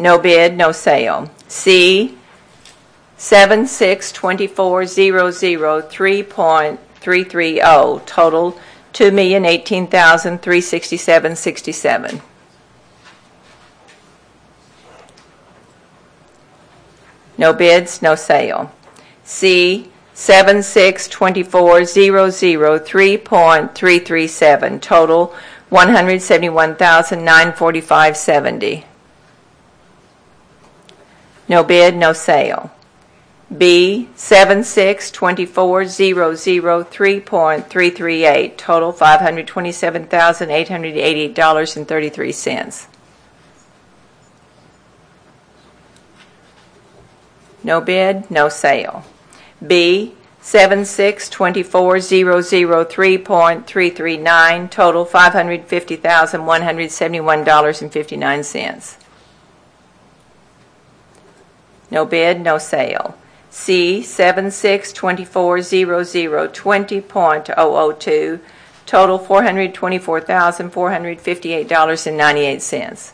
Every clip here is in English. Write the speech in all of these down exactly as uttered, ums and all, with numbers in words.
No bid, no sale. C, seven six two four zero zero three point three three zero, total two million eighteen thousand three hundred sixty-seven dollars and sixty-seven cents. No bids, no sale. C, seven six two four zero zero three point three three seven, total one hundred seventy-one thousand nine hundred forty-five dollars and seventy cents. No bid, no sale. B, seven six two four zero zero three point three three eight, total five hundred twenty-seven thousand eight hundred eighty-eight dollars and thirty-three cents. No bid, no sale. B, seven six two four zero zero three point three three nine, total five hundred fifty thousand one hundred seventy-one dollars and fifty-nine cents. No bid, no sale. C, seven six two four zero zero twenty point zero zero two, total four hundred twenty-four thousand four hundred fifty-eight dollars and ninety-eight cents.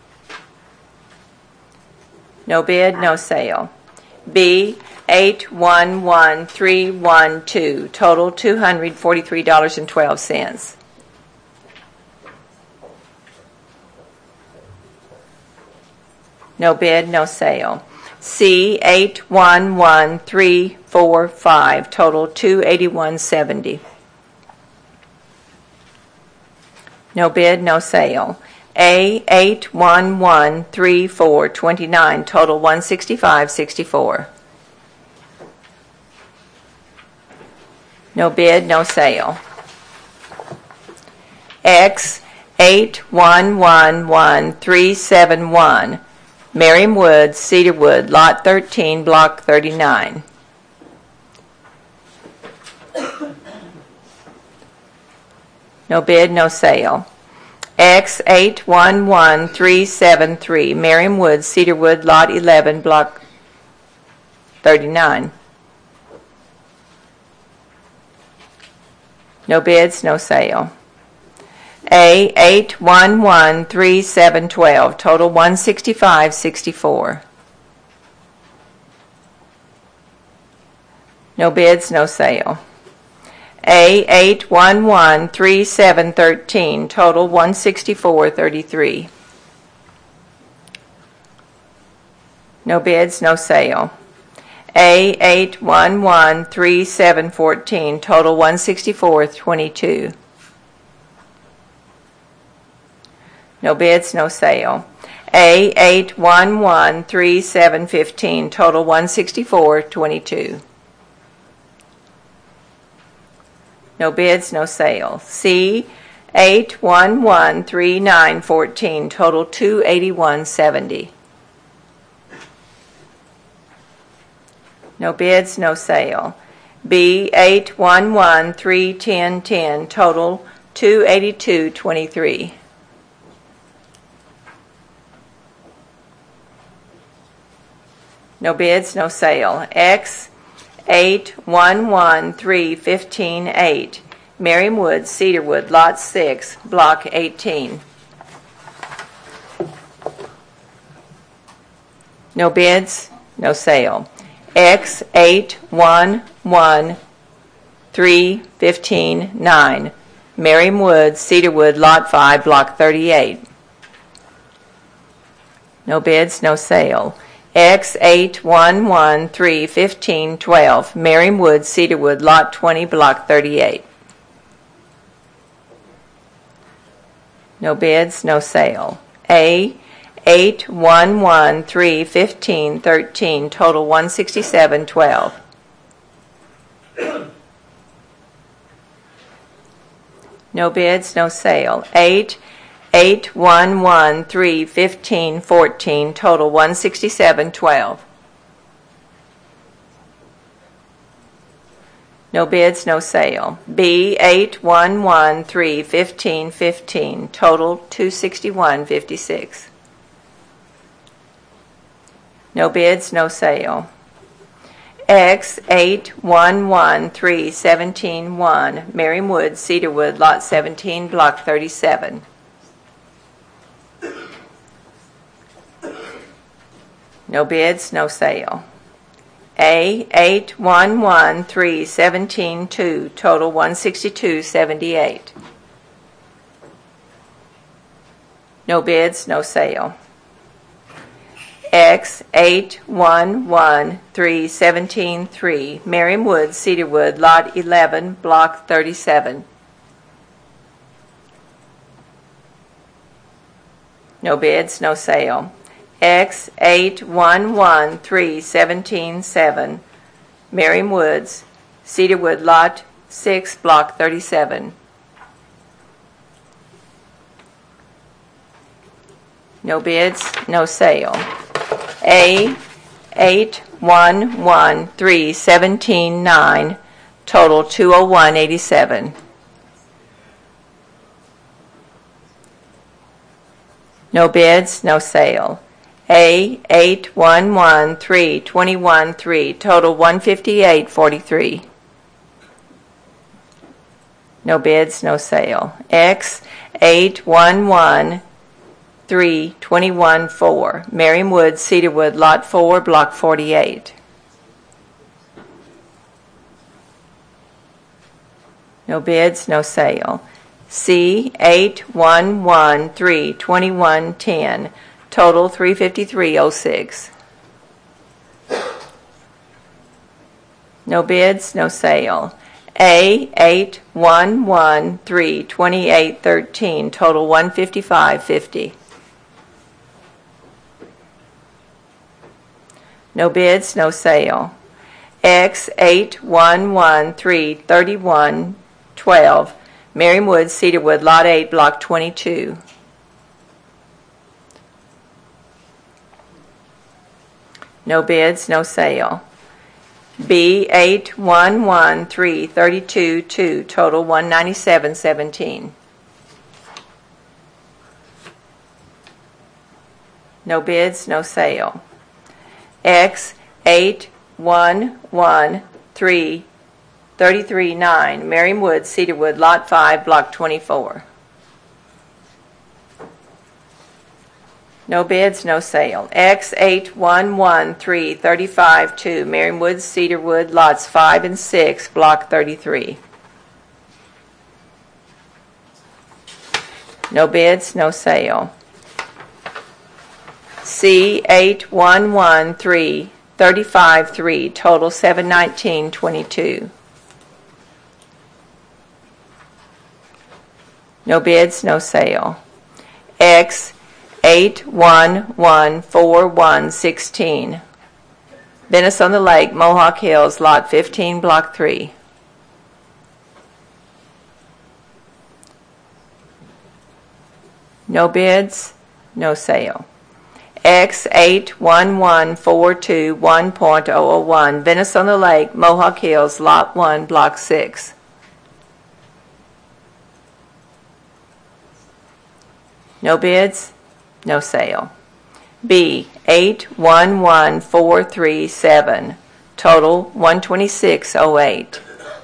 No bid, no sale. B, eight one one three one two, total two hundred forty-three dollars and twelve cents. No bid, no sale. C, eight one one three four five, total two hundred eighty-one dollars and seventy cents. No bid, no sale. A, eight one one three four two nine, total one hundred sixty-five dollars and sixty-four cents. No bid, no sale. X, eight one one one three seven one, Merriam Woods, Cedarwood, Lot thirteen, Block thirty-nine. No bid, no sale. X, eight one one three seven three, Merriam Woods, Cedarwood, Lot eleven, Block thirty-nine. No bids, no sale. A, eight one one three seven one two, total one hundred sixty-five dollars and sixty-four cents. No bids, no sale. A, eight one one three seven one three, total one hundred sixty-four dollars and thirty-three cents. No bids, no sale. A, eight one one three seven one four, total one hundred sixty-four dollars and twenty-two cents. No bids, no sale. A, eight one one three seven one five, total one hundred sixty-four dollars and twenty-two cents. No bids, no sale. C, eight one one three nine one four, total two hundred eighty-one dollars and seventy cents. No bids, no sale. B, eight one one three one zero one zero, total two hundred eighty-two dollars and twenty-three cents. No bids, no sale. X, eight one one three one five eight, Merriam Woods, Cedarwood, Lot six, Block eighteen. No bids, no sale. X, eight one one three one five nine, Merriam Woods, Cedarwood, Lot five, Block thirty-eight. No bids, no sale. X, eight one one three one five one two, Merriam Woods, Cedarwood, Lot twenty, Block thirty-eight. No bids, no sale. A, eight one one three one five one three, total one hundred sixty-seven dollars and twelve cents. No bids, no sale. Eight, eight one one three one five one four, total one hundred sixty-seven dollars and twelve cents. No bids, no sale. B, eight one one three one five one five, total two hundred sixty-one dollars and fifty-six cents. No bids, no sale. X, eight one one three one seven one, Merriam Woods, Cedarwood, Lot seventeen, Block thirty-seven. No bids, no sale. A eight one one three one seven two, total one sixty-two seventy-eight. No bids, no sale. X eight one one three one seven three, Merriam Woods, Cedarwood, Lot eleven, Block thirty-seven. No bids, no sale. X eight one one three one seven seven, Merriam Woods, Cedarwood, Lot six, Block thirty-seven. No bids, no sale. A eight one one three one seven nine, total two oh one eighty-seven. No bids, no sale. A eight one one three two one three, total one fifty-eight forty-three. No bids, no sale. X eight one one three two one four, Merriam Woods, Cedarwood, Lot four, Block forty-eight. No bids, no sale. C eight one one three two one one zero, total three fifty-three oh six. No bids, no sale. A eight one one three two eight one three, total one fifty-five fifty. No bids, no sale. X eight one one three three one one two, Merriam Woods, Cedarwood, Lot eight, Block twenty-two. No bids, no sale. B eight one one three three two two, total one ninety-seven seventeen. No bids, no sale. X eight one one three three three nine, Merriam Woods, Cedarwood, Lot five, Block twenty-four. No bids, no sale. X eight one one three three five two, Merriam Woods, Cedarwood, Lots five and six, Block thirty-three. No bids, no sale. C eight one one three three five three, total seven nineteen twenty-two. No bids, no sale. X eight one one four one one six, Venice on the Lake, Mohawk Hills, Lot fifteen, Block three. No bids, no sale. X eight one one four two one point zero zero one, Venice on the Lake, Mohawk Hills, Lot one, Block six. No bids, no sale. B eight one one four three seven, total one twenty-six oh eight.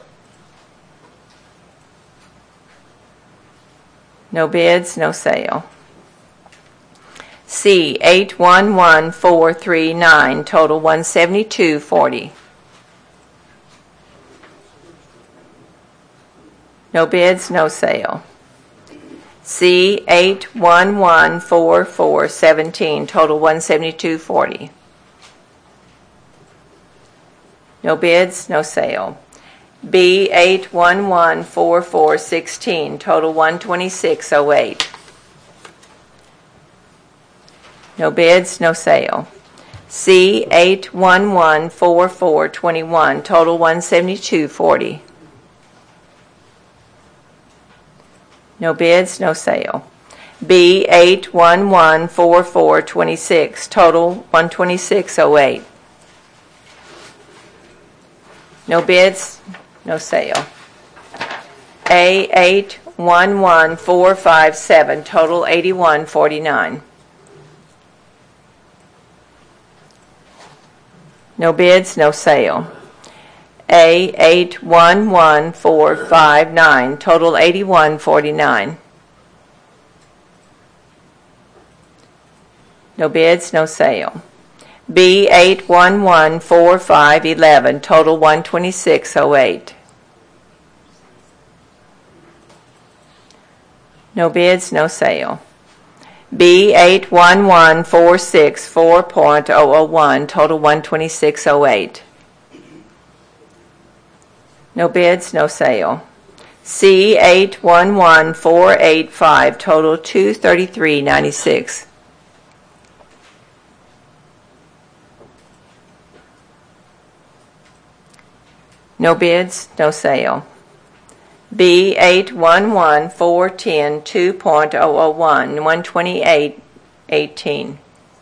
No bids, no sale. C eight one one four three nine, total one seventy-two forty. No bids, no sale. C eight one one four four one seven, total one seventy-two forty. No bids, no sale. B eight one one four four one six, total one twenty-six oh eight. No bids, no sale. C eight one one four four two one, total one seventy-two forty. No bids, no sale. B eight one one four four two six, total one twenty-six oh eight. No bids, no sale. A eight one one four five seven, total eighty-one forty-nine. No bids, no sale. A eight one one four five nine, total eighty-one forty-nine. No bids, no sale. B eight one one four five eleven, total one twenty-six oh eight. No bids, no sale. B eight one one four six four point zero zero one, total one twenty-six oh eight. No bids, no sale. C eight one one four eight five, total two thirty-three ninety-six. No bids, no sale. B eight one one four ten two point zero zero one, one twenty-eight eighteen.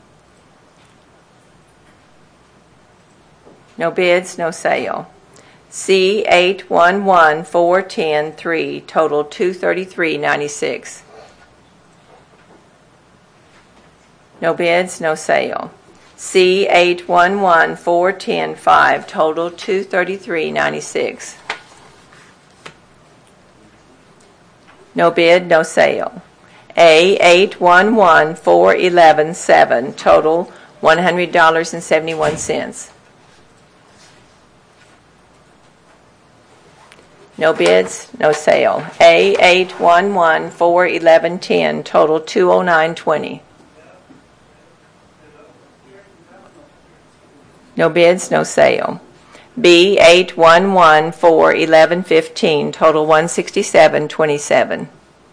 No bids, no sale. C eight one one four ten three, total two thirty-three ninety-six. No bids, no sale. C eight one one four ten five, total two thirty-three ninety-six. No bid, no sale. A eight one one four eleven seven, total one hundred dollars and seventy-one cents. No bids, no sale. A eight one one four eleven ten, total two oh nine twenty. No bids, no sale. B eight one one four eleven fifteen, total one sixty-seven twenty-seven.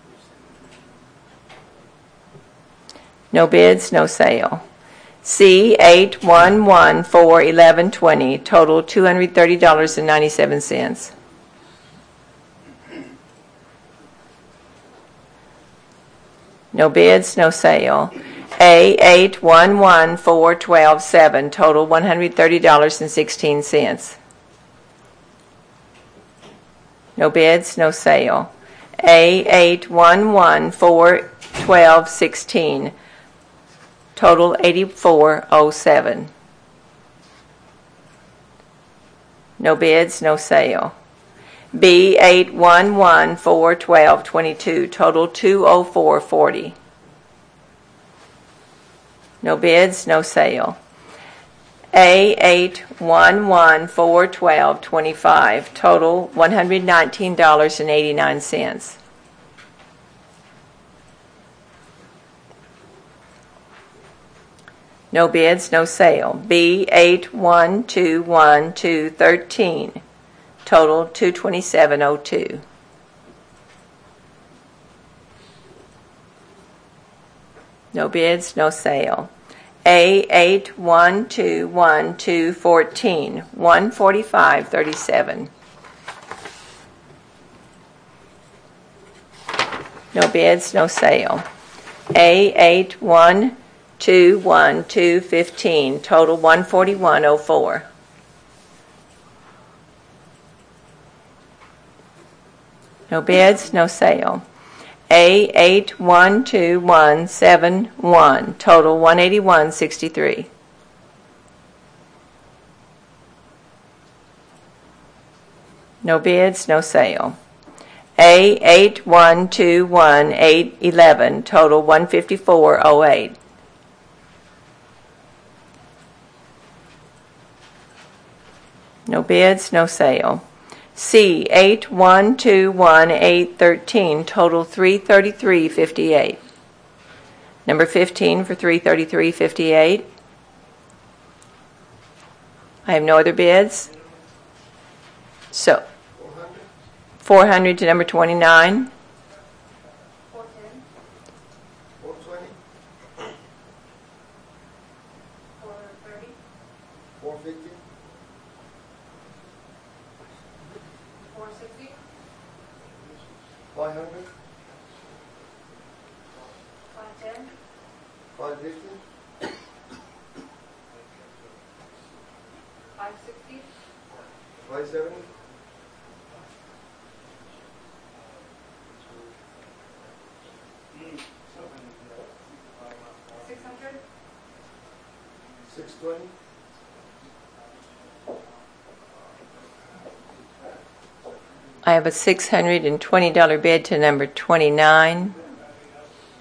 No bids, no sale. C eight one one four eleven twenty, total two hundred thirty dollars and ninety-seven cents. No bids, no sale. A eight one one four twelve seven, total one hundred thirty dollars and sixteen cents. No bids, no sale. A eight one one four twelve sixteen, total eighty-four oh seven. No bids, no sale. B eight one one four twelve twenty-two, total two oh four forty. No bids, no sale. A eight one one four twelve twenty-five, total one hundred nineteen dollars and eighty-nine cents. No bids, no sale. B eight one two one two thirteen, total two twenty-seven oh two. No bids, no sale. A eight one two one two fourteen, one forty-five thirty-seven. No bids, no sale. A eight one two one two fifteen, total one forty-one oh four. No bids, no sale. A eight one two one seven one, total one eighty-one sixty-three. No bids, no sale. A eight one two one eight eleven, total one fifty-four oh eight. No bids, no sale. C eight one two one eight thirteen, total three thirty-three fifty-eight. Number fifteen for three thirty-three fifty-eight. I have no other bids. So four hundred to number twenty-nine. four ten. four twenty. four thirty. four fifty. four sixty. five hundred. five ten. five fifty. five sixty. five seventy. six hundred. six twenty. I have a six hundred twenty dollars bid to number twenty-nine.